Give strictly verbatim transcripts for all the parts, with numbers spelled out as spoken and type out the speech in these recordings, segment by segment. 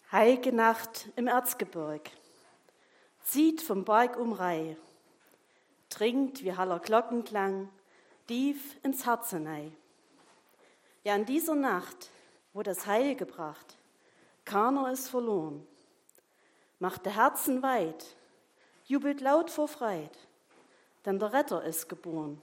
Heilige Nacht im Erzgebirg, zieht vom Berg um Reih, dringt wie haller Glockenklang tief ins Herz hinein. Ja, in dieser Nacht, wo das Heil gebracht, keiner ist verloren, macht der Herzen weit, jubelt laut vor Freit, denn der Retter ist geboren.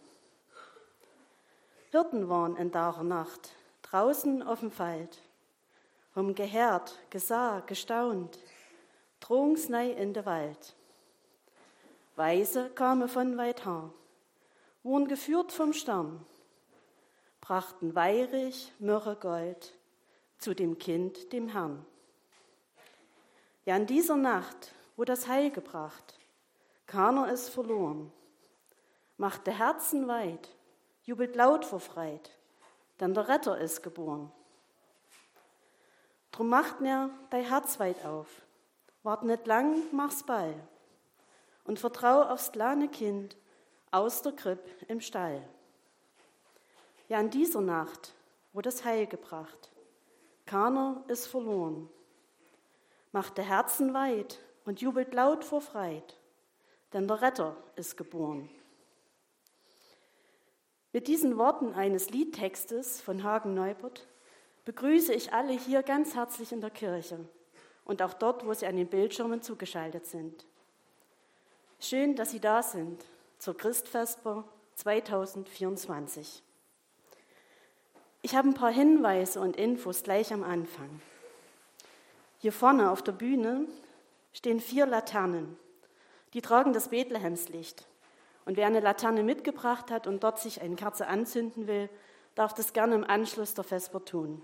Hirten waren in der Nacht draußen auf dem Feld, haben gehört, gesah, gestaunt, drungs nei in der Wald. Weise kamen von weit her, wurden geführt vom Stern, brachten Weihrich, Myrrhe, Gold zu dem Kind, dem Herrn. Ja, in dieser Nacht, wo das Heil gebracht, keiner ist verloren, macht der Herzen weit, jubelt laut vor Freit, denn der Retter ist geboren. Drum macht mir dein Herz weit auf, wart nicht lang, mach's bald und vertrau aufs kleine Kind aus der Kripp im Stall. Ja, in dieser Nacht, wo das Heil gebracht, keiner ist verloren, macht der Herzen weit und jubelt laut vor Freit, denn der Retter ist geboren. Mit diesen Worten eines Liedtextes von Hagen Neubert begrüße ich alle hier ganz herzlich in der Kirche und auch dort, wo Sie an den Bildschirmen zugeschaltet sind. Schön, dass Sie da sind zur Christvesper zweitausendvierundzwanzig. Ich habe ein paar Hinweise und Infos gleich am Anfang. Hier vorne auf der Bühne stehen vier Laternen. Die tragen das Bethlehemslicht. Und wer eine Laterne mitgebracht hat und dort sich eine Kerze anzünden will, darf das gerne im Anschluss der Vesper tun.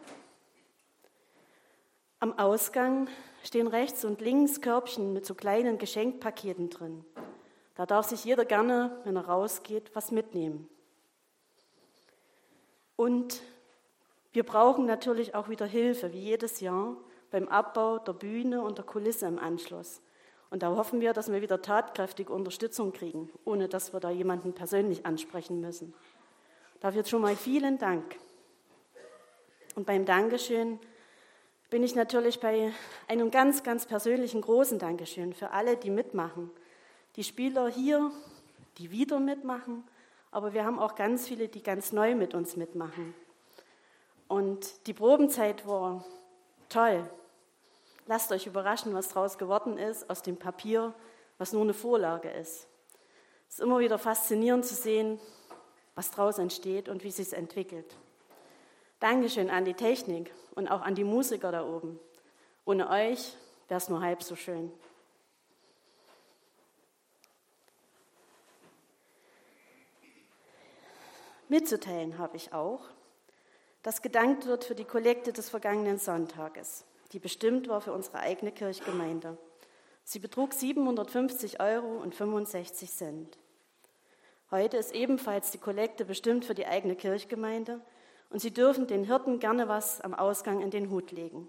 Am Ausgang stehen rechts und links Körbchen mit so kleinen Geschenkpaketen drin. Da darf sich jeder gerne, wenn er rausgeht, was mitnehmen. Und wir brauchen natürlich auch wieder Hilfe, wie jedes Jahr, beim Abbau der Bühne und der Kulisse im Anschluss. Und da hoffen wir, dass wir wieder tatkräftige Unterstützung kriegen, ohne dass wir da jemanden persönlich ansprechen müssen. Dafür schon mal vielen Dank. Und beim Dankeschön bin ich natürlich bei einem ganz, ganz persönlichen großen Dankeschön für alle, die mitmachen. Die Spieler hier, die wieder mitmachen, aber wir haben auch ganz viele, die ganz neu mit uns mitmachen. Und die Probenzeit war toll. Lasst euch überraschen, was daraus geworden ist, aus dem Papier, was nur eine Vorlage ist. Es ist immer wieder faszinierend zu sehen, was daraus entsteht und wie es sich entwickelt. Dankeschön an die Technik und auch an die Musiker da oben. Ohne euch wäre es nur halb so schön. Mitzuteilen habe ich auch, dass gedankt wird für die Kollekte des vergangenen Sonntages, die bestimmt war für unsere eigene Kirchgemeinde. Sie betrug siebenhundertfünfzig Euro und fünfundsechzig Cent. Heute ist ebenfalls die Kollekte bestimmt für die eigene Kirchgemeinde und Sie dürfen den Hirten gerne was am Ausgang in den Hut legen.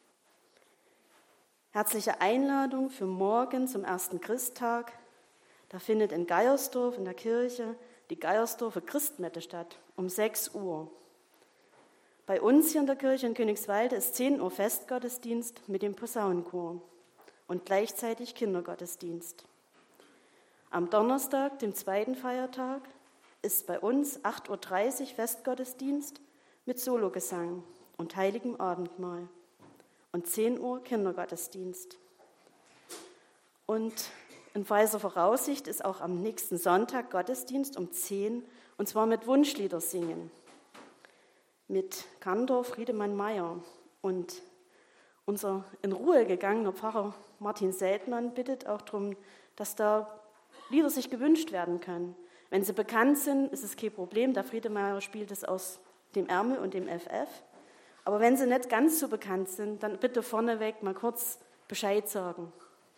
Herzliche Einladung für morgen zum ersten Christtag. Da findet in Geiersdorf in der Kirche die Geiersdorfer Christmette statt, um sechs Uhr. Bei uns hier in der Kirche in Königswalde ist zehn Uhr Festgottesdienst mit dem Posaunenchor und gleichzeitig Kindergottesdienst. Am Donnerstag, dem zweiten Feiertag, ist bei uns acht Uhr dreißig Festgottesdienst mit Sologesang und heiligem Abendmahl und zehn Uhr Kindergottesdienst. Und in weiser Voraussicht ist auch am nächsten Sonntag Gottesdienst um zehn, und zwar mit Wunschlieder singen, mit Kantor Friedemann Meyer. Und unser in Ruhe gegangener Pfarrer Martin Seltmann bittet auch darum, dass da Lieder sich gewünscht werden können. Wenn sie bekannt sind, ist es kein Problem. Der Friedemann spielt es aus dem Ärmel und dem F F. Aber wenn sie nicht ganz so bekannt sind, dann bitte vorneweg mal kurz Bescheid sagen.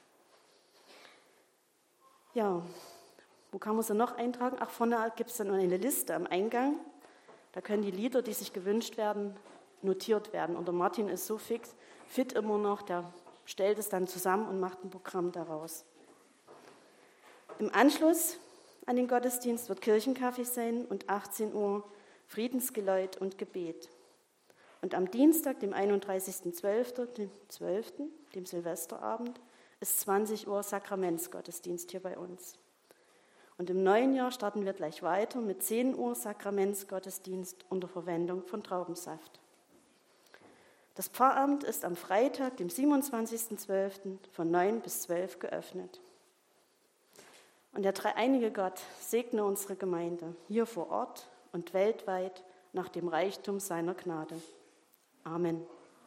Ja, wo kann man sie noch eintragen? Ach, vorne gibt es dann eine Liste am Eingang. Da können die Lieder, die sich gewünscht werden, notiert werden. Und der Martin ist so fix, fit immer noch, der stellt es dann zusammen und macht ein Programm daraus. Im Anschluss an den Gottesdienst wird Kirchenkaffee sein und achtzehn Uhr Friedensgeläut und Gebet. Und am Dienstag, dem einunddreißigsten zwölften, dem zwölften, dem Silvesterabend, ist zwanzig Uhr Sakramentsgottesdienst hier bei uns. Und im neuen Jahr starten wir gleich weiter mit zehn Uhr Sakramentsgottesdienst unter Verwendung von Traubensaft. Das Pfarramt ist am Freitag, dem siebenundzwanzigsten zwölften von neun bis zwölf geöffnet. Und der dreieinige Gott segne unsere Gemeinde hier vor Ort und weltweit nach dem Reichtum seiner Gnade. Amen.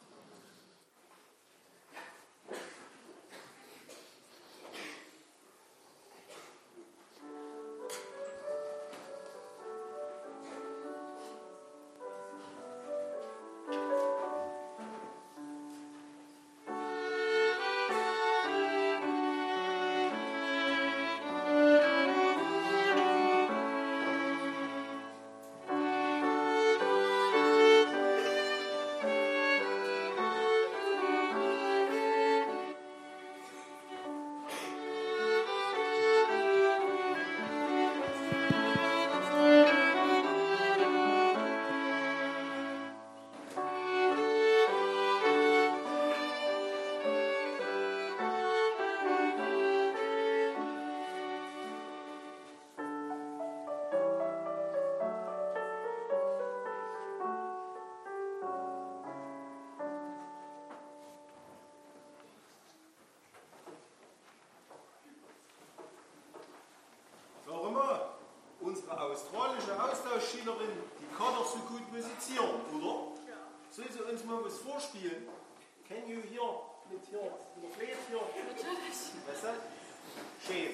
Australische Austauschschülerin, die kann doch so gut musizieren, oder? Ja. Soll sie uns mal was vorspielen? Can you hier mit hier, mit der Flöte hier? Natürlich. Was ist das? Schön.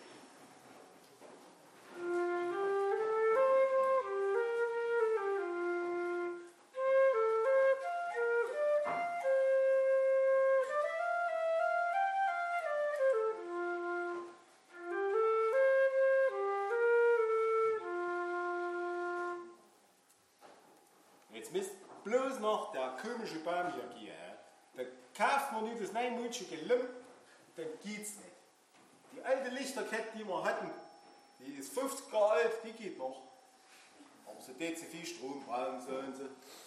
Jetzt müsst bloß noch der komische Baum hier gehen. Da kauft man nicht das neumodische Gelümm, dann geht's nicht. Die alte Lichterkette, die wir hatten, die ist fünfzig Jahre alt, die geht noch. Aber so geht sie viel Strom brauchen, so und so.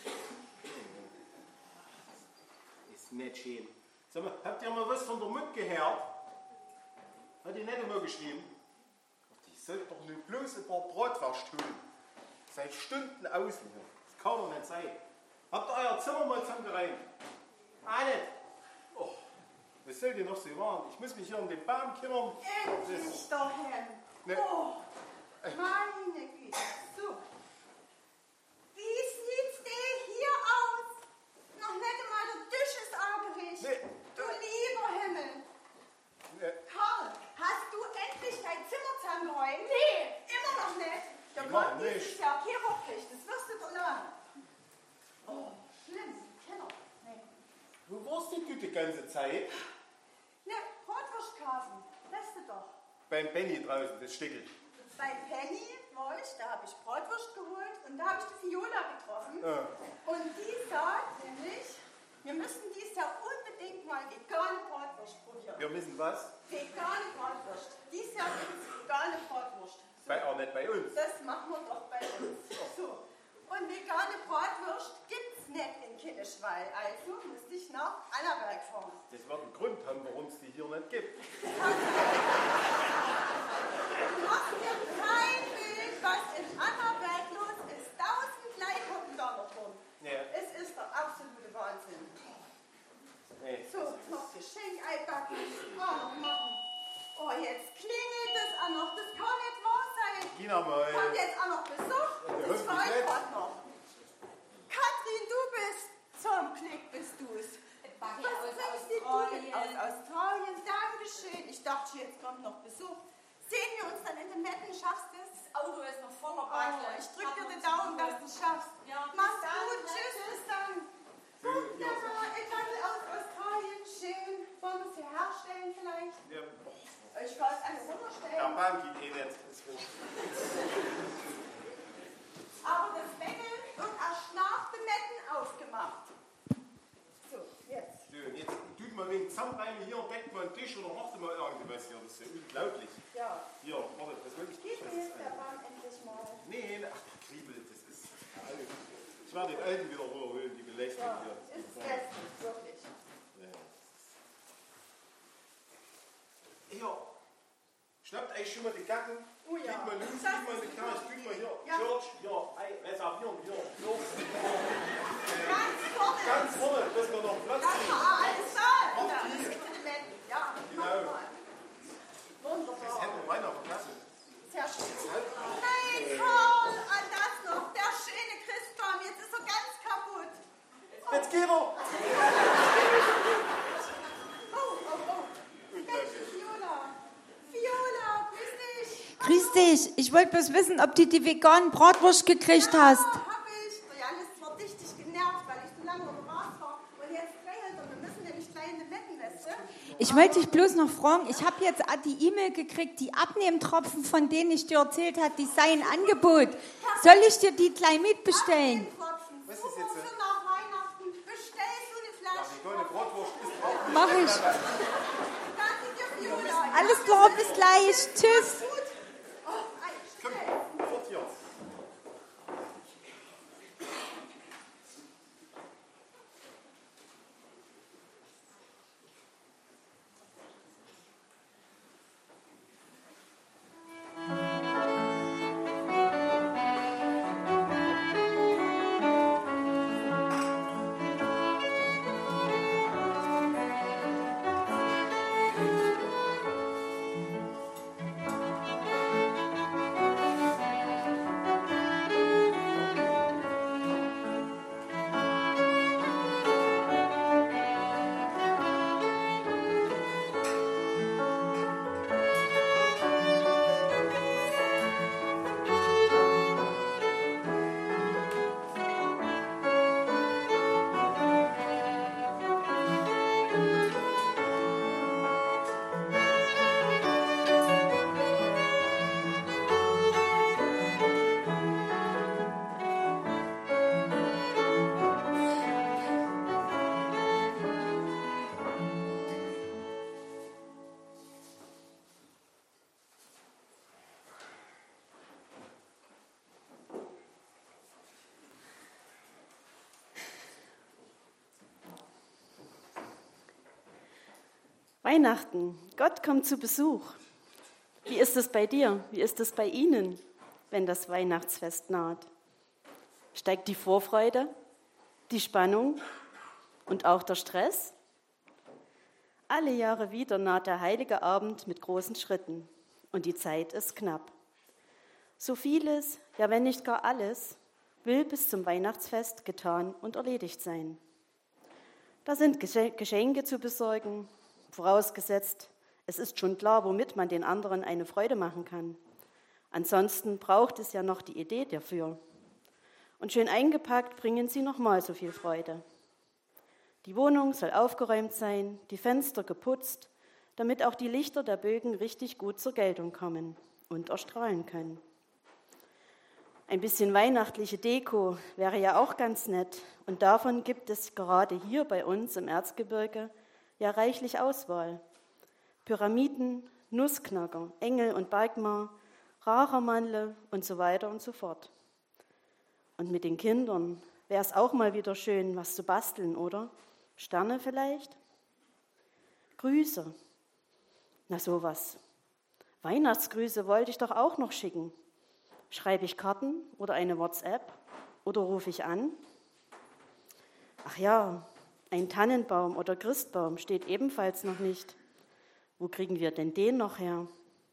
Ist nicht schön. Sag mal, habt ihr mal was von der Mutt gehört? Hat die nicht immer geschrieben? Die sollte doch nur bloß ein paar Bratwurst holen. Seit Stunden ausliefern. Kann doch nicht sein. Habt ihr euer Zimmer mal zusammengereimt? Ah, nicht. Oh, was soll denn noch so machen? Ich muss mich hier um den Baum kümmern. Endlich daheim. Ne. Oh, meine Güte. So. Wie sieht's denn hier aus? Noch nicht einmal der Tisch ist angerichtet. Nee. Du lieber Himmel. Ne. Karl, hast du endlich dein Zimmer zusammengeräumt? Nee. Immer noch nicht? Da Immer kommt dieses nicht. Jahr keine Hochpflicht. Das wirst du doch lernen. Oh, schlimm. Kenner. Nee. Wo warst du die ganze Zeit? Ne, Bratwurstkaufen. Lässt du doch. Beim Benny draußen, das Stickel. Bei Penny war ich, da habe ich Bratwurst geholt und da habe ich die Viola getroffen. Ja. Und die sagt nämlich, wir müssen dies Jahr unbedingt mal vegane Bratwurst probieren. Wir müssen was? Vegane Bratwurst. Dies Jahr gibt es vegane Bratwurst. So, Bei, auch nicht bei uns. das machen wir doch bei uns. So. Und vegane Bratwurst gibt es nicht in Kinneschwall. Also müsste ich nach Annaberg fahren. Das wird einen Grund haben, warum es die hier nicht gibt. Mach dir kein Bild, was in Annaberg los ist. Tausend Leute hocken da noch rum. Ja. Es ist der absolute Wahnsinn. Nee. So, noch Geschenk einpacken. Oh, noch machen. Oh, jetzt klingelt das auch noch. Das kann nicht wahr sein. Gina mal. Kommt jetzt auch noch Besuch. Ja, Das war hoffentlich ich gerade noch. Katrin, du bist. Zum Glück bist du's. Was bringst du mit aus Australien? Dankeschön. Ich dachte, jetzt kommt noch Besuch. Sehen wir uns dann in den Metten? Schaffst du es? Das Auto ist noch voller Oh, Backe. ich drück dir den Daumen, dass du es schaffst. Ja, Mach's bis dann. gut. Tschüss, bis dann. Guck dir mal, ich hatte aus Australien schön. Wollen wir es hier herstellen vielleicht? Ja. Ich kann es einfach Der runterstellen. Baum geht eh nicht. Das wird- Aber das Bengel und erschlafte Metten aufgemacht. So, jetzt. So, jetzt tut mal wegen Zusammenreimen hier, deckt mal einen Tisch oder macht mal irgendwas hier. Das ist ja unglaublich. Ja. Hier, warte, das will ich Gib das mir ist jetzt der ein- Baum endlich mal. Nee, ach, der Kriebel, das ist. Ich werde den alten wieder holen, die schlecht. Ja, ist hässlich, wirklich. Ja. Schnappt euch schon mal die Gacken. Oh ja. Geht mal links, geht Das mal in die ist Kammer, lustig. geht mal hier. Ja. George, ja, ei, reservieren, ja, ja. Ganz vorne. Ganz vorne, dass wir noch Platz Ja, kriegen. ah, alles da. Auf Ja, die. das sind die Letten. Ja, Genau. mach mal. Das Wunderbar. hätten wir beinahe vergessen. Sehr schön. Nein, Karl, an das noch. Der schöne Christbaum, jetzt ist er ganz kaputt. Jetzt geht er. Oh, oh, oh. Mensch, Viola. Viola, grüß dich. Grüß dich. Ich wollte bloß wissen, ob du die veganen Bratwurst gekriegt Ja, hast. hab ich. Der Jan ist zwar richtig genervt, weil ich so lange unterwegs war. Und jetzt drängelt er. Wir müssen nämlich gleich in die Metten, weißt du? Ich wollte dich bloß noch fragen, ich habe jetzt die E-Mail gekriegt, die Abnehmtropfen, von denen ich dir erzählt habe, die seien Angebot. Soll ich dir die gleich mitbestellen? Abnehmtropfen. Was ist Super jetzt, äh? für nach Weihnachten. Bestellst du eine Ja, Flasche? die goldene Bratwurst ist auch nicht. Mach ich. Danke dir, Viola. Alles klar, bis gleich. Tschüss. Gut. Oh, ei, Komm, schnell. fort hier. Weihnachten, Gott kommt zu Besuch. Wie ist es bei dir? Wie ist es bei Ihnen, wenn das Weihnachtsfest naht? Steigt die Vorfreude, die Spannung und auch der Stress? Alle Jahre wieder naht der heilige Abend mit großen Schritten und die Zeit ist knapp. So vieles, ja wenn nicht gar alles, will bis zum Weihnachtsfest getan und erledigt sein. Da sind Geschenke zu besorgen, vorausgesetzt, es ist schon klar, womit man den anderen eine Freude machen kann. Ansonsten braucht es ja noch die Idee dafür. Und schön eingepackt bringen sie nochmal so viel Freude. Die Wohnung soll aufgeräumt sein, die Fenster geputzt, damit auch die Lichter der Bögen richtig gut zur Geltung kommen und erstrahlen können. Ein bisschen weihnachtliche Deko wäre ja auch ganz nett und davon gibt es gerade hier bei uns im Erzgebirge ja reichlich Auswahl. Pyramiden, Nussknacker, Engel und Bergmar, Rarermannle und so weiter und so fort. Und mit den Kindern wäre es auch mal wieder schön, was zu basteln, oder? Sterne vielleicht? Grüße. Na sowas. Weihnachtsgrüße wollte ich doch auch noch schicken. Schreibe ich Karten oder eine WhatsApp oder rufe ich an? Ach ja, ein Tannenbaum oder Christbaum steht ebenfalls noch nicht. Wo kriegen wir denn den noch her?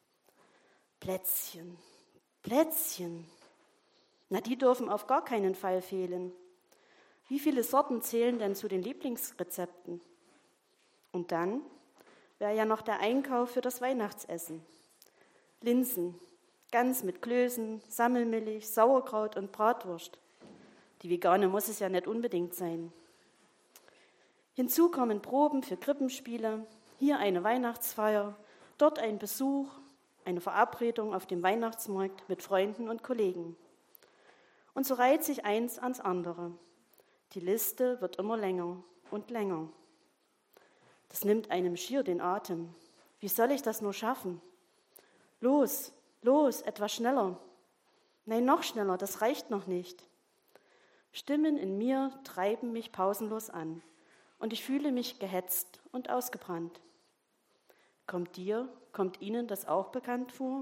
Plätzchen, Plätzchen. Na, die dürfen auf gar keinen Fall fehlen. Wie viele Sorten zählen denn zu den Lieblingsrezepten? Und dann wäre ja noch der Einkauf für das Weihnachtsessen. Linsen, Gans mit Klößen, Sammelmilch, Sauerkraut und Bratwurst. Die vegane muss es ja nicht unbedingt sein. Hinzu kommen Proben für Krippenspiele, hier eine Weihnachtsfeier, dort ein Besuch, eine Verabredung auf dem Weihnachtsmarkt mit Freunden und Kollegen. Und so reiht sich eins ans andere. Die Liste wird immer länger und länger. Das nimmt einem schier den Atem. Wie soll ich das nur schaffen? Los, los, etwas schneller. Nein, noch schneller, das reicht noch nicht. Stimmen in mir treiben mich pausenlos an und ich fühle mich gehetzt und ausgebrannt. Kommt dir, kommt Ihnen das auch bekannt vor?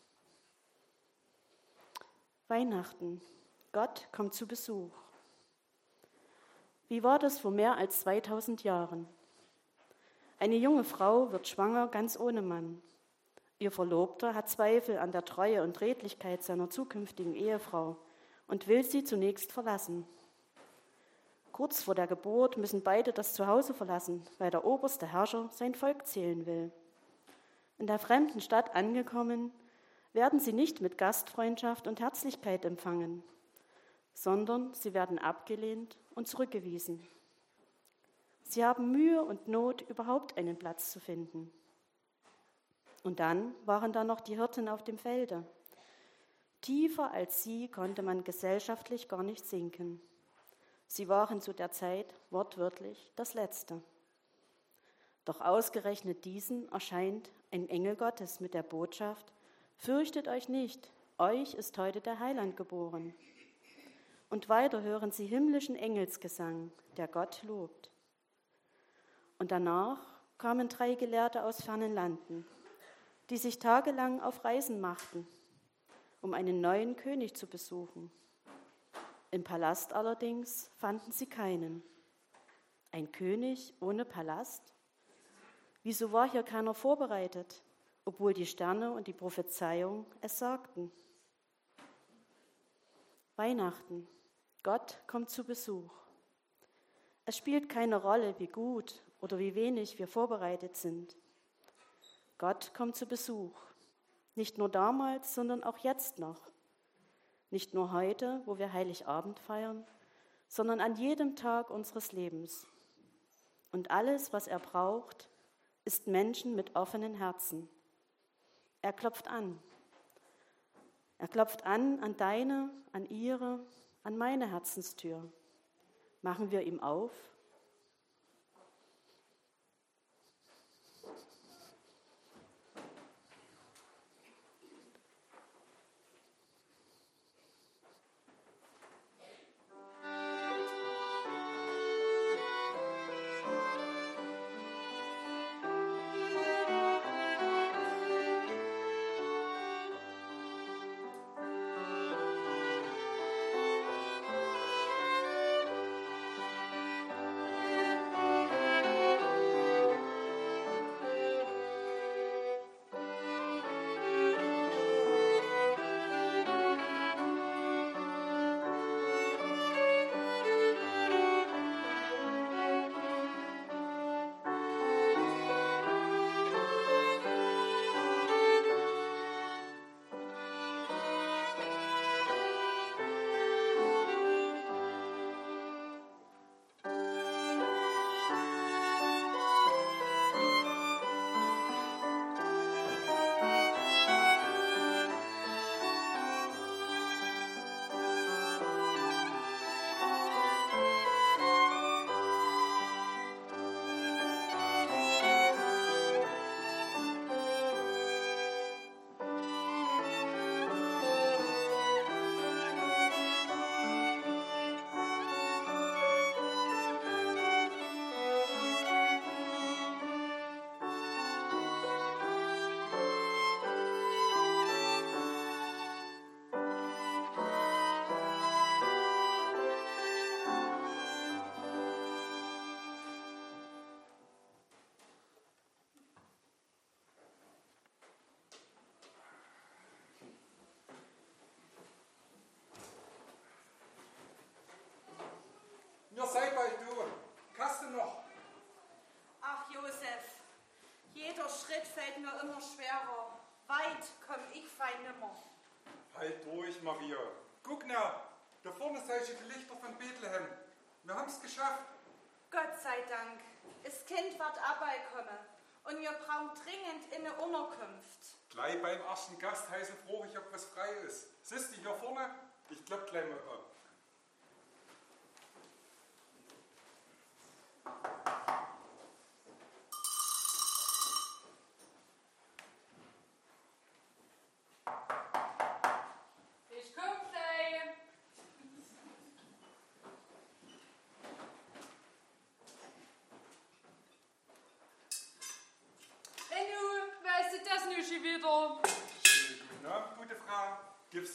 Weihnachten. Gott kommt zu Besuch. Wie war das vor mehr als zweitausend Jahren? Eine junge Frau wird schwanger ganz ohne Mann. Ihr Verlobter hat Zweifel an der Treue und Redlichkeit seiner zukünftigen Ehefrau und will sie zunächst verlassen. Kurz vor der Geburt müssen beide das Zuhause verlassen, weil der oberste Herrscher sein Volk zählen will. In der fremden Stadt angekommen, werden sie nicht mit Gastfreundschaft und Herzlichkeit empfangen, sondern sie werden abgelehnt und zurückgewiesen. Sie haben Mühe und Not, überhaupt einen Platz zu finden. Und dann waren da noch die Hirten auf dem Felde. Tiefer als sie konnte man gesellschaftlich gar nicht sinken. Sie waren zu der Zeit wortwörtlich das Letzte. Doch ausgerechnet diesen erscheint ein Engel Gottes mit der Botschaft: Fürchtet euch nicht, euch ist heute der Heiland geboren. Und weiter hören sie himmlischen Engelsgesang, der Gott lobt. Und danach kamen drei Gelehrte aus fernen Landen, die sich tagelang auf Reisen machten, um einen neuen König zu besuchen. Im Palast allerdings fanden sie keinen. Ein König ohne Palast? Wieso war hier keiner vorbereitet, obwohl die Sterne und die Prophezeiung es sagten? Weihnachten. Gott kommt zu Besuch. Es spielt keine Rolle, wie gut oder wie wenig wir vorbereitet sind. Gott kommt zu Besuch. Nicht nur damals, sondern auch jetzt noch. Nicht nur heute, wo wir Heiligabend feiern, sondern an jedem Tag unseres Lebens. Und alles, was er braucht, ist Menschen mit offenen Herzen. Er klopft an. Er klopft an an deine, an ihre, an meine Herzenstür. Machen wir ihm auf? Mir seid bei du. Kannst du noch? Ach, Josef, jeder Schritt fällt mir immer schwerer. Weit komm ich fein nimmer. Halt durch, Maria. Guck na, da vorne seid ihr die Lichter von Bethlehem. Wir haben's geschafft. Gott sei Dank. Das Kind wird abkommen. Und wir brauchen dringend eine Unterkunft. Gleich beim ersten Gast heißen froh, ich ob was frei ist. Siehst du hier vorne? Ich glaub gleich mal ab. Ich komm gleich.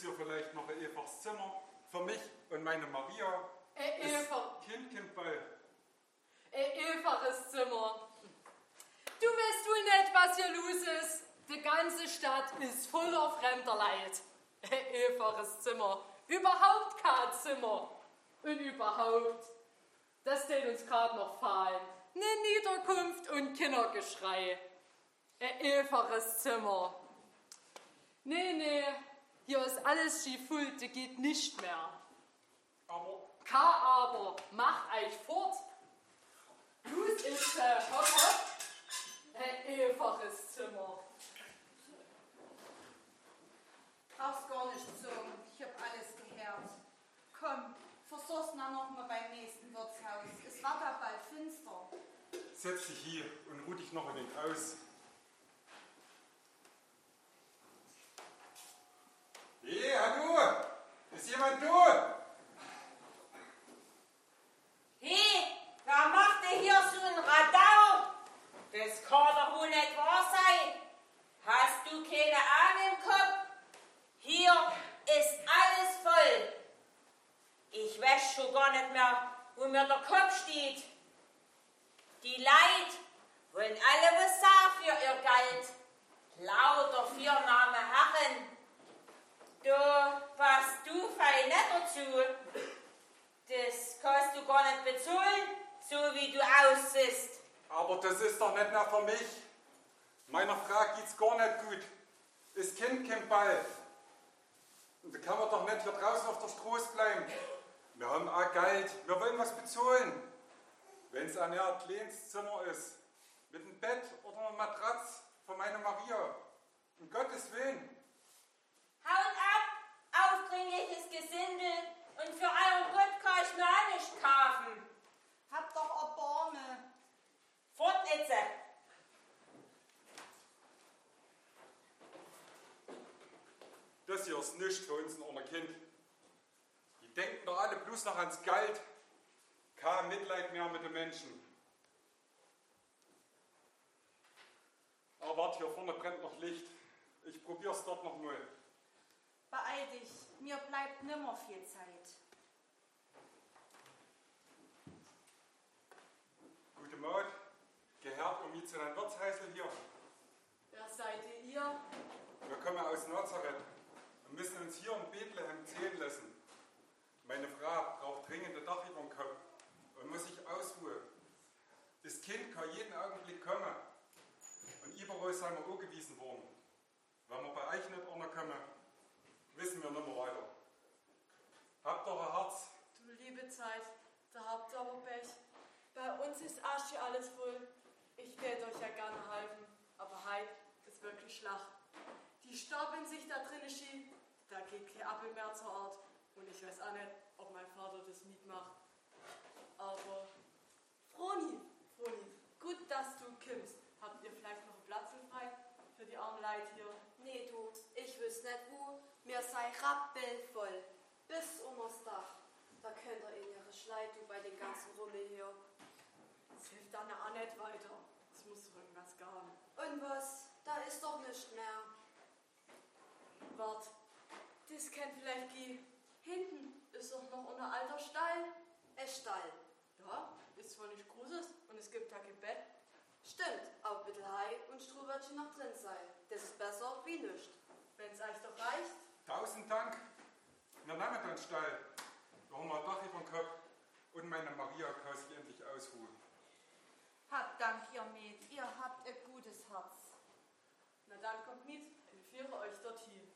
hier vielleicht noch ein einfaches Zimmer für mich und meine Maria? Ein einfach, Kind, Kind, Ball. ein einfaches Zimmer. Du weißt wohl nicht, was hier los ist. Die ganze Stadt ist voller fremder Leid. Ein einfaches Zimmer. Überhaupt kein Zimmer. Und überhaupt, das steht uns gerade noch fallen. Eine Niederkunft und Kindergeschrei. Ein einfaches Zimmer. Nee, nee, hier ist alles schiefult, das geht nicht mehr. Aber, Kein Aber, mach euch fort. Los ist äh, hopp, hopp. Ein einfaches Zimmer. Brauchst gar nicht so. Ich hab alles gehört. Komm, versuch's dann noch mal beim nächsten Wirtshaus. Es war da bald finster. setz dich hier und ruh dich noch ein wenig aus. Hey, hallo! Ist jemand da? Hey, wer macht denn hier so ein Radau? Das kann doch wohl nicht wahr sein. Hast du keine Ahnung im Kopf? Hier ist alles voll. Ich weiß schon gar nicht mehr, wo mir der Kopf steht. Die Leute wollen alle was sagen für ihr Geld. Lauter Viernamen Herren. Da passt du fein nicht dazu. Das kannst du gar nicht bezahlen, so wie du aussiehst. Aber das ist doch nicht mehr für mich. Meiner Frau geht's gar nicht gut. Das Kind kommt bald. Und da kann man doch nicht hier draußen auf der Straße bleiben. Wir haben auch Geld. Wir wollen was bezahlen. Wenn es ein eher kleines Zimmer ist, mit einem Bett oder einer Matratze für meine Maria. Um Gottes Willen. Haut ab, aufdringliches Gesindel, und für euren Gott kann ich mir auch nicht kaufen. Hab doch Erbarme. Fort jetzt! Das hier ist nichts für uns ohne Kind. Die denken doch alle bloß noch ans Geld. Kein Mitleid mehr mit den Menschen. Aber warte, hier vorne brennt noch Licht. Ich probier's dort noch mal. Beeil dich, mir bleibt nimmer viel Zeit. Gute Maut, gehört um mich zu deinem Wirtshäusl hier. Wer seid ihr? Wir kommen aus Nazareth und müssen uns hier in Bethlehem zählen lassen. Meine Frau braucht dringende Dach über den Kopf und muss sich ausruhen. Das Kind kann jeden Augenblick kommen. Und überall sind wir angewiesen worden. Wenn wir bei euch nicht kommen, wissen wir nicht mehr weiter. Habt doch ein Herz. Du liebe Zeit, da habt ihr aber Pech. Bei uns ist Arsch hier alles voll. Ich täte euch ja gerne helfen, aber heute ist wirklich Schlacht. Die stapeln sich da drinnen schief, da geht kein Appel mehr zur Art. Und ich weiß auch nicht, ob mein Vater das mitmacht. Aber, Froni, Froni, gut, dass du kommst. Habt ihr vielleicht noch einen Platz frei für die armen Leute hier? Nee, du, ich wüsste nicht wo. Mir sei rappelvoll. Bis um das Dach. Da könnt ihr in ihre Schleitu bei den ganzen Rummel hier. Das hilft dann auch nicht weiter. Es muss doch irgendwas geben. Und was? Da ist doch nichts mehr. Wart, das kennt vielleicht die. Hinten ist doch noch unser alter Stall. Ein Stall. Ja, ist zwar nicht Großes und es gibt da kein Bett. Stimmt, aber bitte Hai und Stroh wird schon noch drin sein. Das ist besser wie nichts. Wenn's euch doch reicht. Tausend Dank. Wir nehmen den Stall. Wir haben ein Dach über den Kopf und meine Maria kann sich endlich ausruhen. Habt Dank, ihr Mäd, ihr habt ein gutes Herz. Na dann kommt mit, ich führe euch dorthin.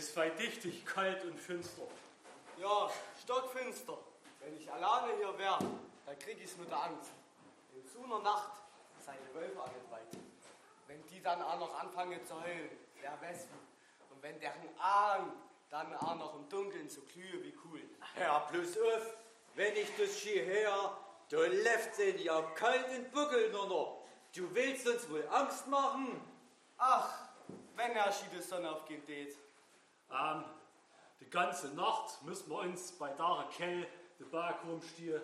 ist weit dichtig, kalt und finster. Ja, stockfinster. Wenn ich alleine hier wäre, dann krieg ich mit der Angst. In so einer Nacht seine Wölfe angeweiht. Wenn die dann auch noch anfangen zu heulen, wer weiß wie. Und wenn deren Ahn dann auch noch im Dunkeln so glühe wie Kugeln. Hör bloß auf, wenn ich das Ski her, da läuft's in ja kalt und Buckel nur noch. Du willst uns wohl Angst machen? Ach, wenn er Ski die Sonne aufgehen tät. Ähm, die ganze Nacht müssen wir uns bei der Kell den Berg rumstehen.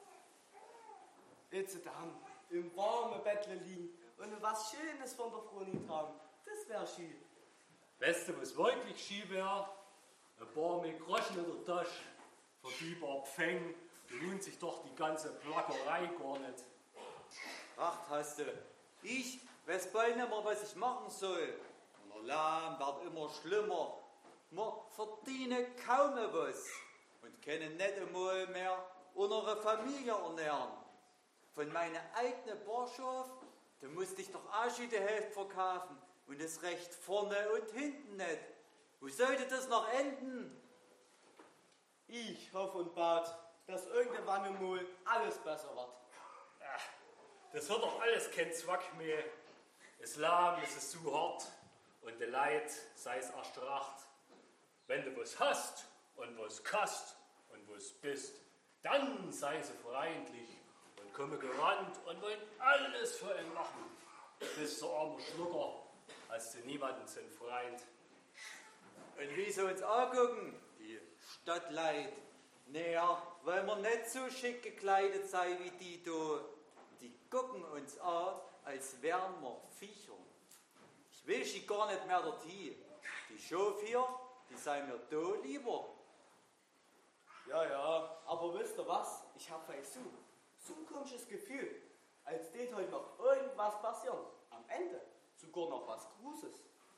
Jetzt daheim, im warmen Bettle liegen und was Schönes von der Froni tragen. Das wär Ski. Weißt du, was wirklich Ski wäre? Ein paar mit Groschen in der Tasche, für die paar Pfennig, da lohnt sich doch die ganze Plackerei gar nicht. Ach, hast du, ich weiß bald nicht mehr, was ich machen soll. Und der Lärm wird immer schlimmer. Wir verdienen kaum was und können nicht einmal mehr unsere Familie ernähren. Von meiner eigenen Barschaft, da musste ich doch auch schon die Hälfte verkaufen und das recht vorne und hinten nicht. Wo sollte das noch enden? Ich hoffe und bat, dass irgendwann einmal alles besser wird. Ach, das hat doch alles keinen Zweck mehr. Das Leben ist so hart und der Leid sei es erstracht. Wenn du was hast und was kannst und was bist, dann sei sie freundlich und komme gerannt und wollen alles für ihn machen. Bist du armer Schlucker, hast du niemanden zum Freund. Und wie sie uns angucken, die Stadtleid, naja, weil wir nicht so schick gekleidet sei wie die da. Die gucken uns an, als wären wir Viecher. Ich will sie gar nicht mehr dorthin. Die Schof hier, die sei mir da lieber. Ja, ja, aber wisst ihr was? Ich hab euch so, so ein komisches Gefühl, als tät heute noch irgendwas passieren. Am Ende sogar noch was Großes.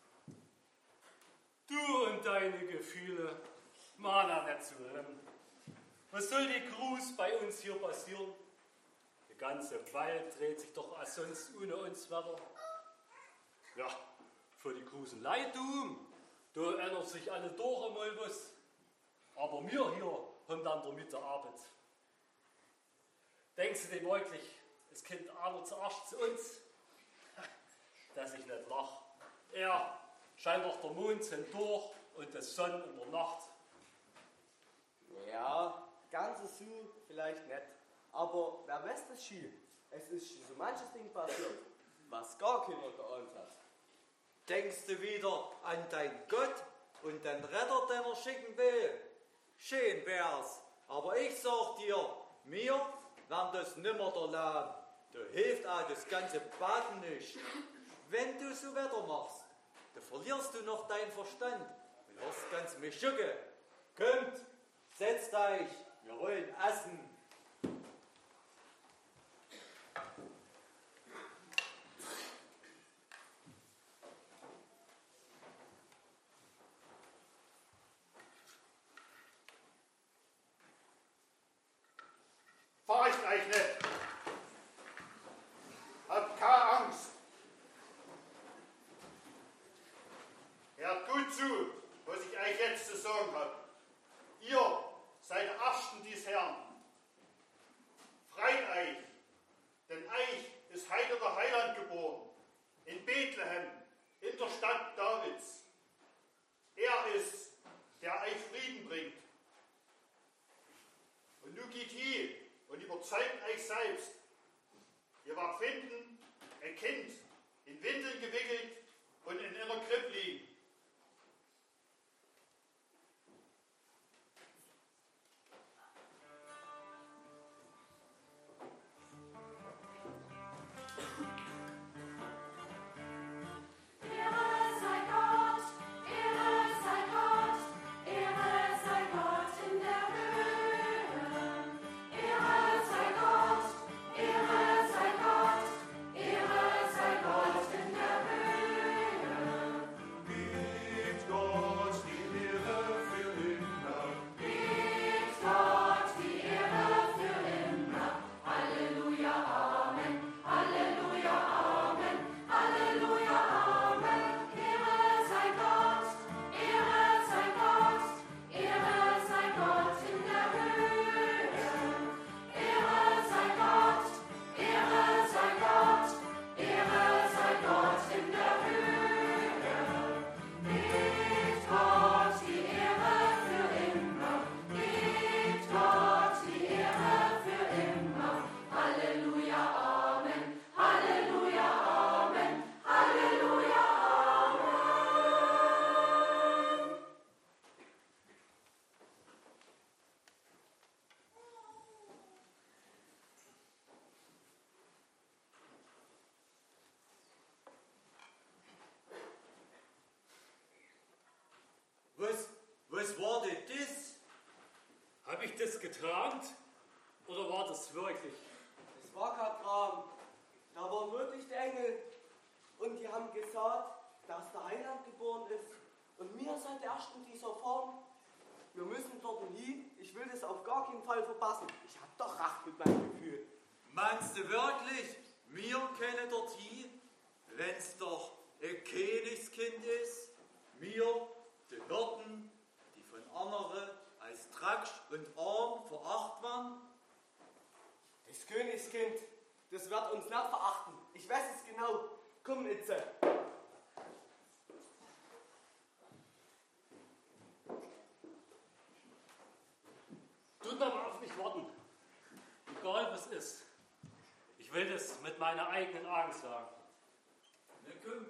Du und deine Gefühle, Mana nicht zu rennen. Was soll die Gruß bei uns hier passieren? Der ganze Wald dreht sich doch als sonst ohne uns weiter. Ja, für die großen Leidtum, da ändert sich alle durch einmal was. Aber wir hier haben dann damit der Arbeit. Denkst du dir wirklich, es kommt einer zuerst zu uns? Dass ich nicht lach. Er scheint doch der Mond hindurch und das Sonne in der Nacht. Ja, ganz so vielleicht nicht. Aber wer weiß das Ski? Es ist schon so manches Ding passiert, was gar keiner geahnt hat. Denkst du wieder an deinen Gott und den Retter, den er schicken will? Schön wär's, aber ich sag dir, mir werden das nimmer der Lahm. Da hilft auch das ganze Baden nicht. Wenn du so weitermachst, da verlierst du noch deinen Verstand und wirst ganz mischucke. Kommt, setzt euch, wir wollen essen. Fahr ich gleich nicht. Habt keine Angst. Hört gut zu, was ich euch jetzt zu sagen habe. Ihr seid der Ersten dies Herrn. Freit euch, denn euch ist heute der Heiland geboren, in Bethlehem, in der Stadt Davids. Er ist, der euch Frieden bringt. Und nun geht hin und überzeugt euch selbst. Ihr werdet finden, ein Kind, in Windeln gewickelt und in einer Krippe liegen. geträumt oder war das wirklich? Es war kein Traum. Da waren wirklich die Engel. Und die haben gesagt, dass der Heiland geboren ist. Und wir seid erst in dieser Form. Wir müssen dort hin. Ich will das auf gar keinen Fall verpassen. Ich hab doch Recht mit meinem Gefühl. Meinst du wirklich, wir kennen dort hin, wenn's doch ein Königskind ist? Wir, die Hirten, die von anderen als Drecksch und arm veracht werden? Das Königskind, das wird uns nicht verachten. Ich weiß es genau. Komm, Itze. Tut aber auf mich warten. Egal was ist. Ich will das mit meiner eigenen Augen sagen. Na komm.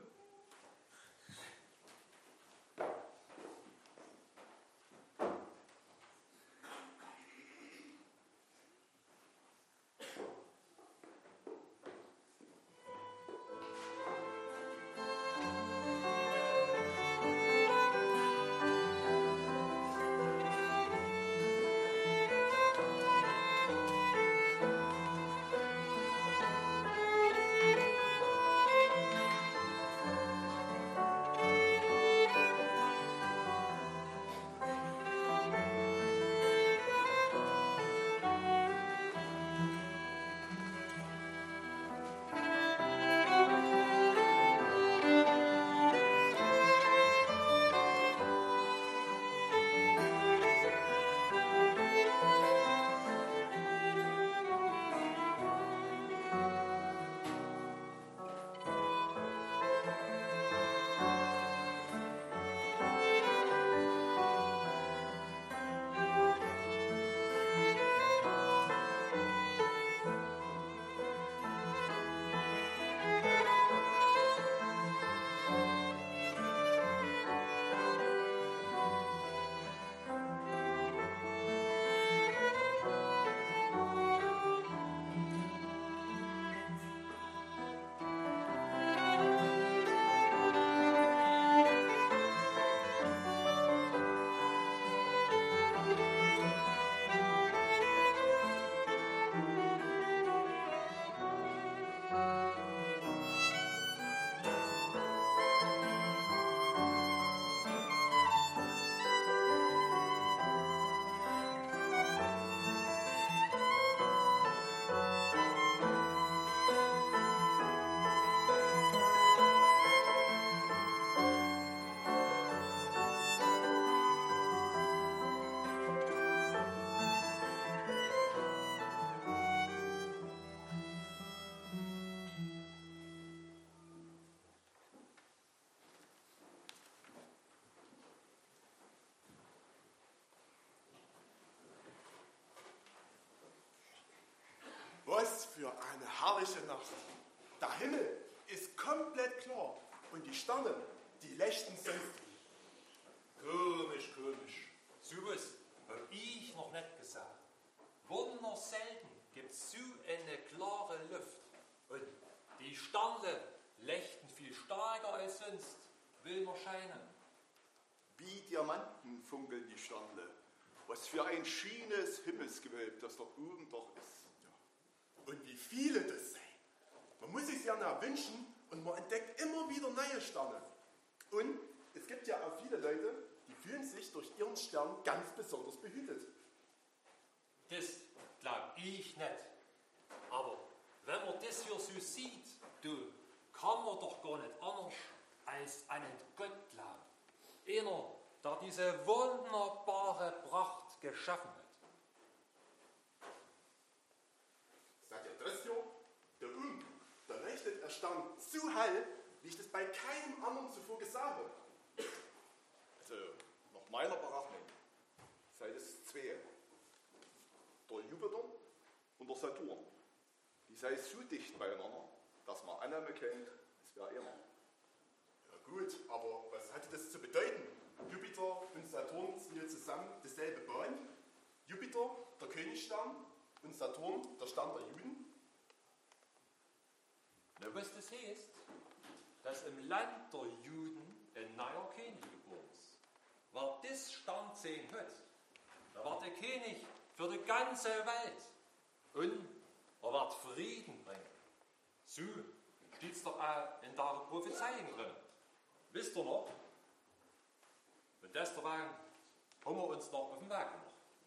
Was für eine herrliche Nacht. Der Himmel ist komplett klar und die Sterne, die leuchten sanft. Komisch, komisch. So was hab ich noch nicht gesagt. Wunder selten gibt's so eine klare Luft. Und die Sterne leuchten viel stärker als sonst, will man scheinen. Wie Diamanten funkeln die Sterne. Was für ein schönes Himmelsgewölbe das dort oben doch ist. Ja. Und wie viele das sind. Man muss sich ja nach wünschen und man entdeckt immer wieder neue Sterne. Und es gibt ja auch viele Leute, die fühlen sich durch ihren Stern ganz besonders behütet. Das glaub ich nicht. Aber wenn man das hier so sieht, du, kann man doch gar nicht anders als an einen Gott glauben. Einer, der diese wunderbare Pracht geschaffen hat. Seid ihr das hier? Der Um, der leuchtet erstaunt so hell, wie ich das bei keinem anderen zuvor gesagt habe. Also, nach meiner Berechnung, seid es zwei. Der Jupiter und der Saturn. Die seien so dicht beieinander, dass man annehmen kann, es wäre einer. Ja gut, aber was hatte das zu bedeuten? Jupiter und Saturn sind ja zusammen dieselbe Bahn. Jupiter, der Königsstern, und Saturn, der Stern der Juden. Na, was das heißt, dass im Land der Juden ein neuer König geboren ist. Wer das Stern sehen hat, da war der König für die ganze Welt. Und er wird Frieden bringen. So steht es doch auch in der Prophezeiung drin. Wisst ihr noch? Und deswegen haben wir uns noch auf den Weg gemacht.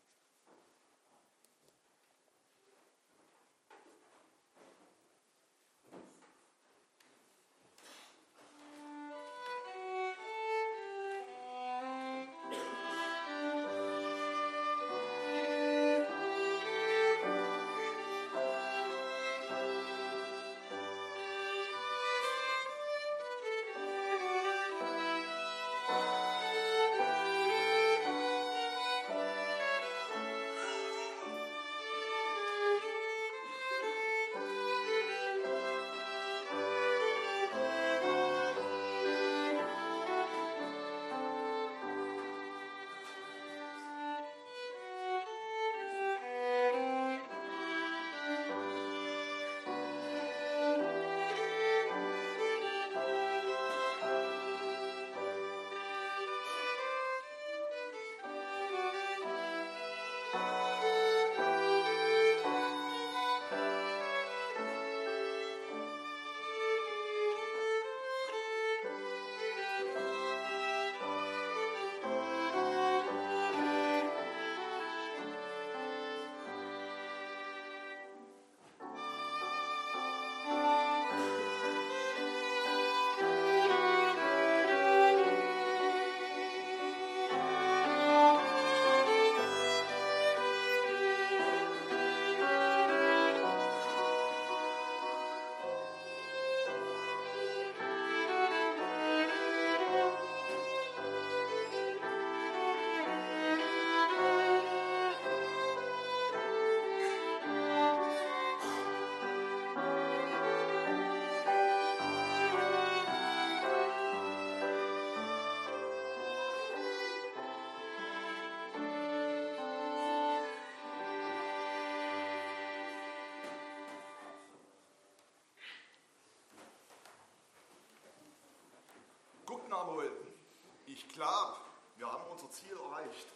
Ich glaube, wir haben unser Ziel erreicht.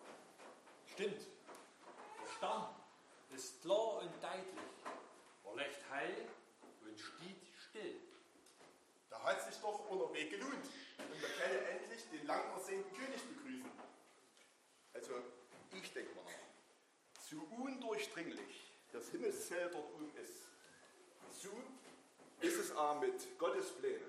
Stimmt. Der Stern ist klar und deutlich. Er legt heil und steht still. Da hat sich doch unser Weg gelohnt und wir können endlich den lang ersehnten König begrüßen. Also, ich denke mal, so undurchdringlich das Himmelsfeld dort oben ist, so ist es auch mit Gottes Plänen.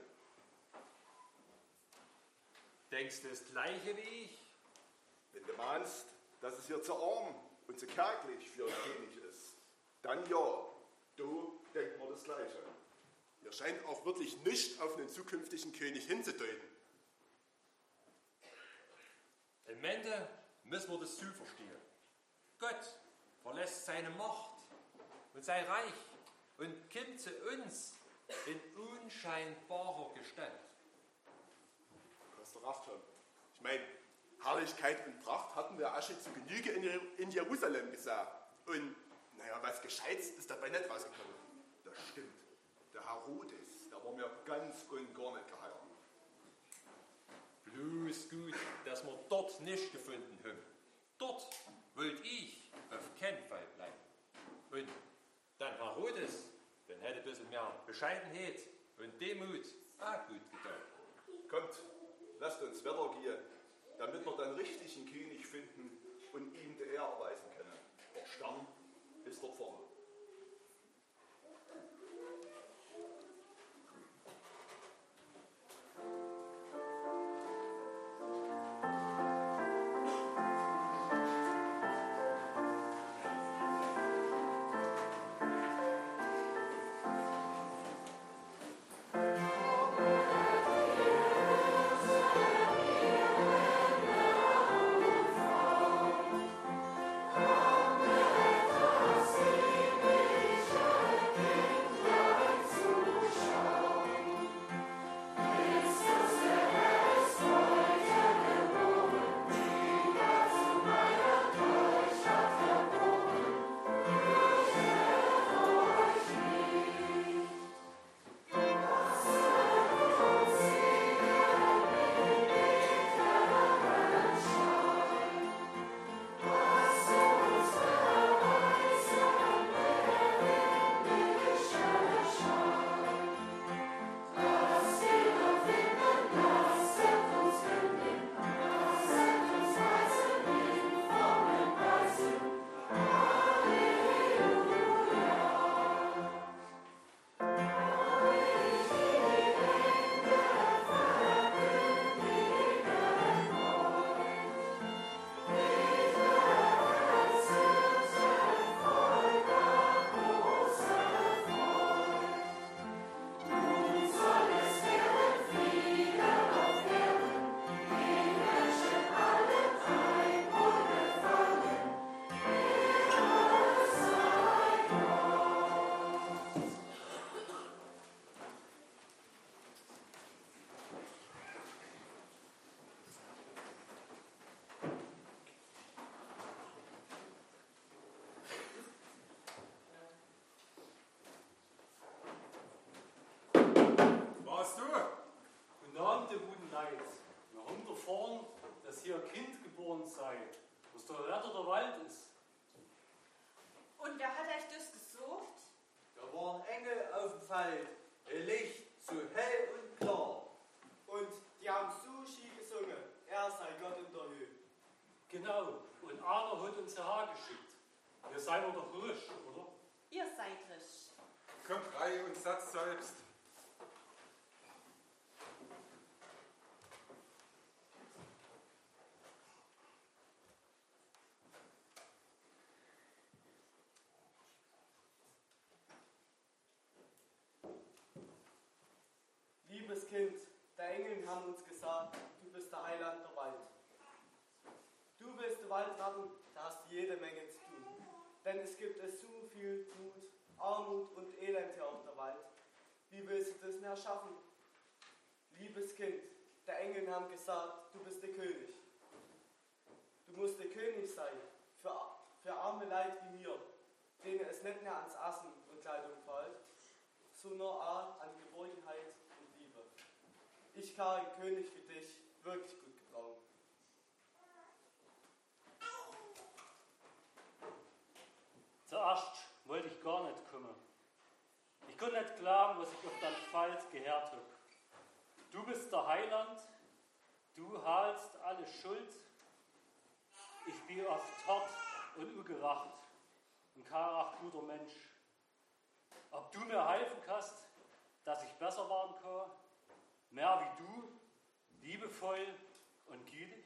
Denkst du das Gleiche wie ich? Wenn du meinst, dass es hier zu arm und zu kärglich für einen König ist, dann ja, du denkt man das Gleiche. Ihr scheint auch wirklich nicht auf einen zukünftigen König hinzudeuten. Im Ende müssen wir das so verstehen. Gott verlässt seine Macht und sein Reich und kommt zu uns in unscheinbarer Gestalt. Du hast doch recht, Tom. Ich meine, Herrlichkeit und Pracht hatten wir auch schon zu Genüge in Jerusalem gesagt. Und, naja, was Gescheites ist dabei nicht rausgekommen. Das stimmt. Der Herodes, der war mir ganz und gar nicht geheuer. Bloß gut, dass wir dort nicht gefunden haben. Dort wollte ich auf keinen Fall bleiben. Und dann Herodes, dann hätte ein bisschen mehr Bescheidenheit und Demut auch gut getan. Kommt, lasst uns weitergehen, damit wir dann richtig einen König finden und ihm die Ehre erweisen können. Der Stern ist dort vorne. Amen. seid ihr doch risch, oder? Ihr seid risch. Kommt rein und satz selbst. Liebes Kind, der Engel haben uns gesagt, du bist der Heiland der Wald. Du bist der Waldratten, da hast du jede Menge zu tun. Denn es gibt es so viel Tod, Armut und Elend hier auf der Welt. Wie willst du das mehr schaffen? Liebes Kind, der Engel haben gesagt, du bist der König. Du musst der König sein für, für arme Leid wie mir, denen es nicht mehr ans Essen und Kleidung fällt, sondern auch an Geborgenheit und Liebe. Ich kann einen König für dich wirklich gut gebrauchen. Zuerst wollte ich gar nicht kommen. Ich konnte nicht glauben, was ich auf dein Feld gehört habe. Du bist der Heiland, du heilst alle Schuld. Ich bin oft hart und ungerecht und kein guter Mensch. Ob du mir helfen kannst, dass ich besser werden kann, mehr wie du, liebevoll und gütig?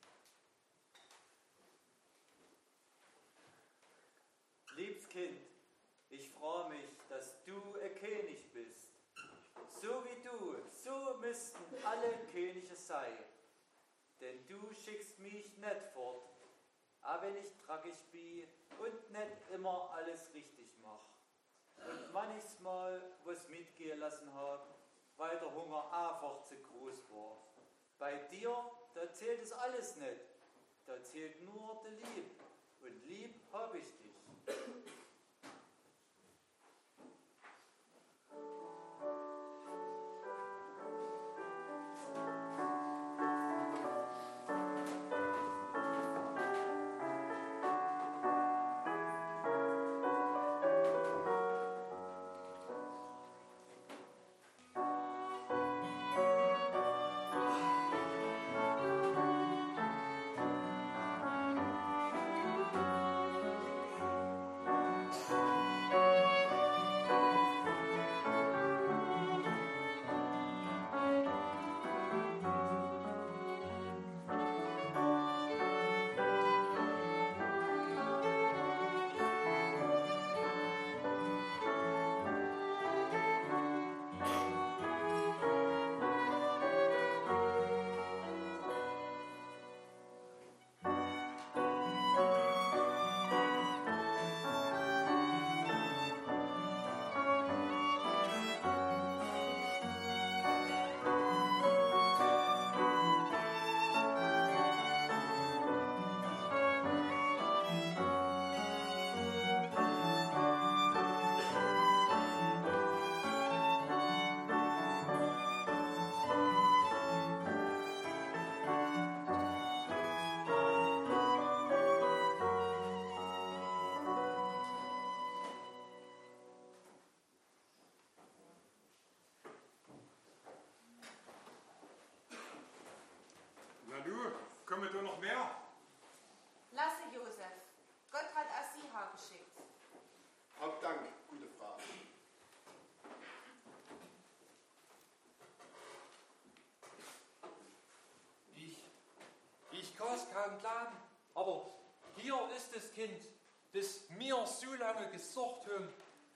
Liebes Kind, ich freue mich, dass du ein König bist. So wie du, so müssten alle Könige sein. Denn du schickst mich nicht fort, auch wenn ich tragisch bin und nicht immer alles richtig mache. Und manchmal was mitgehen lassen habe, weil der Hunger einfach zu groß war. Bei dir, da zählt es alles nicht. Da zählt nur die Liebe. Und lieb habe ich dich. Na du, kommen da noch mehr? Lasse, Josef. Gott hat Asiha geschickt. Hab Dank, gute Frau. Ich, ich kann es kaum glauben, aber hier ist das Kind, das mir so lange gesucht haben.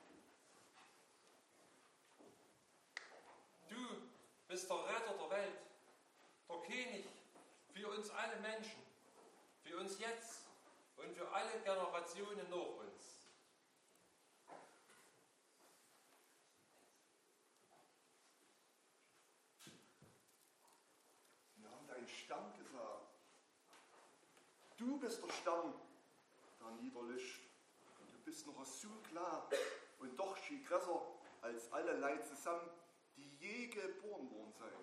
Du bist der Retter der Welt, der König für uns alle Menschen, für uns jetzt und für alle Generationen nach uns. Wir haben deinen Stern gesagt. Du bist der Stern, der niederlischt. Du bist noch so klar und doch viel größer als alle Leute zusammen, die je geboren worden seien.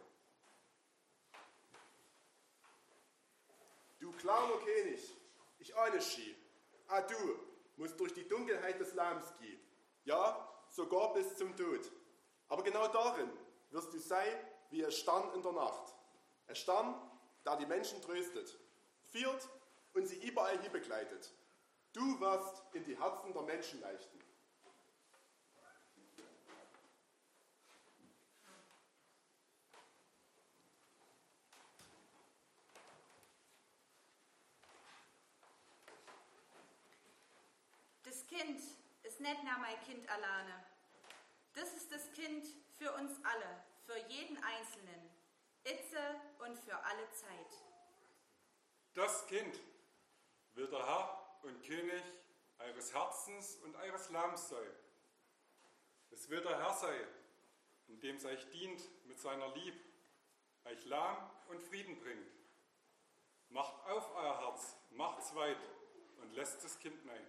Du kleiner König, ich ahne schi. Ah, du musst durch die Dunkelheit des Lebens gehen. Ja, sogar bis zum Tod. Aber genau darin wirst du sein wie ein Stern in der Nacht. Ein Stern, der die Menschen tröstet, führt und sie überall hin begleitet. Du wirst in die Herzen der Menschen leuchten. Das Kind ist nicht nur mein Kind alleine. Das ist das Kind für uns alle, für jeden Einzelnen, itze und für alle Zeit. Das Kind wird der Herr und König eures Herzens und eures Lebens sein. Es wird der Herr sein, in dem es euch dient mit seiner Liebe, euch Lamm und Frieden bringt. Macht auf euer Herz, macht's weit und lässt das Kind nein.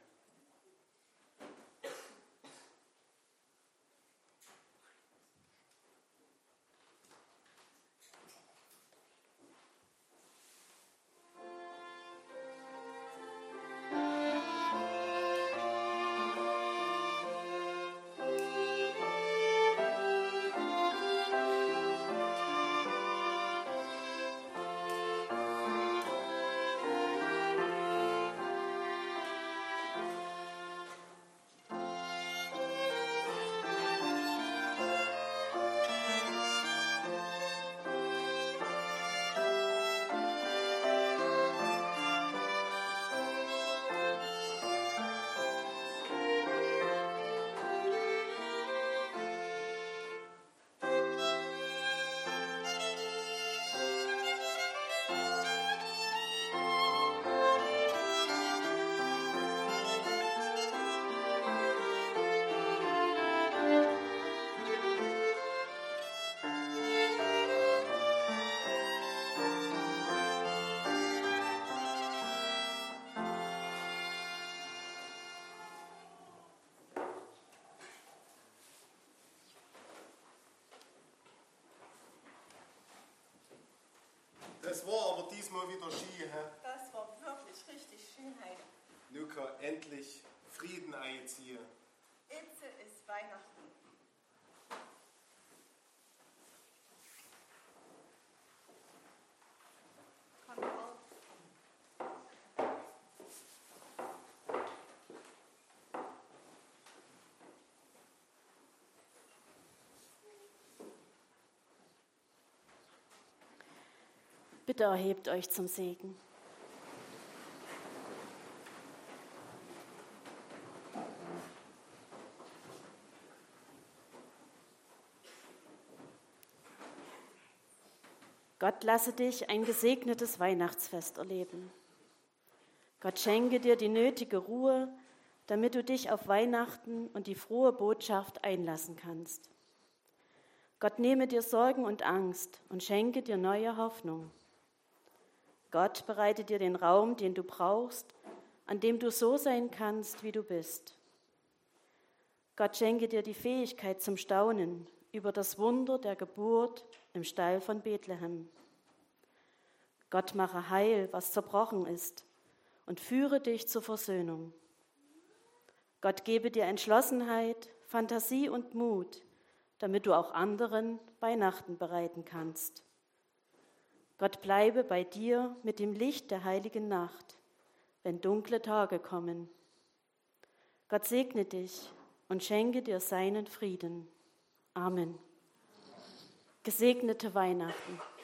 Das war aber diesmal wieder Ski, hä? Das war wirklich richtig schön heute. Nun kann endlich Frieden einziehen. Itze ist Weihnachten. Komm auf. Bitte erhebt euch zum Segen. Gott lasse dich ein gesegnetes Weihnachtsfest erleben. Gott schenke dir die nötige Ruhe, damit du dich auf Weihnachten und die frohe Botschaft einlassen kannst. Gott nehme dir Sorgen und Angst und schenke dir neue Hoffnung. Gott bereite dir den Raum, den du brauchst, an dem du so sein kannst, wie du bist. Gott schenke dir die Fähigkeit zum Staunen über das Wunder der Geburt im Stall von Bethlehem. Gott mache heil, was zerbrochen ist, und führe dich zur Versöhnung. Gott gebe dir Entschlossenheit, Fantasie und Mut, damit du auch anderen Weihnachten bereiten kannst. Gott bleibe bei dir mit dem Licht der heiligen Nacht, wenn dunkle Tage kommen. Gott segne dich und schenke dir seinen Frieden. Amen. Gesegnete Weihnachten.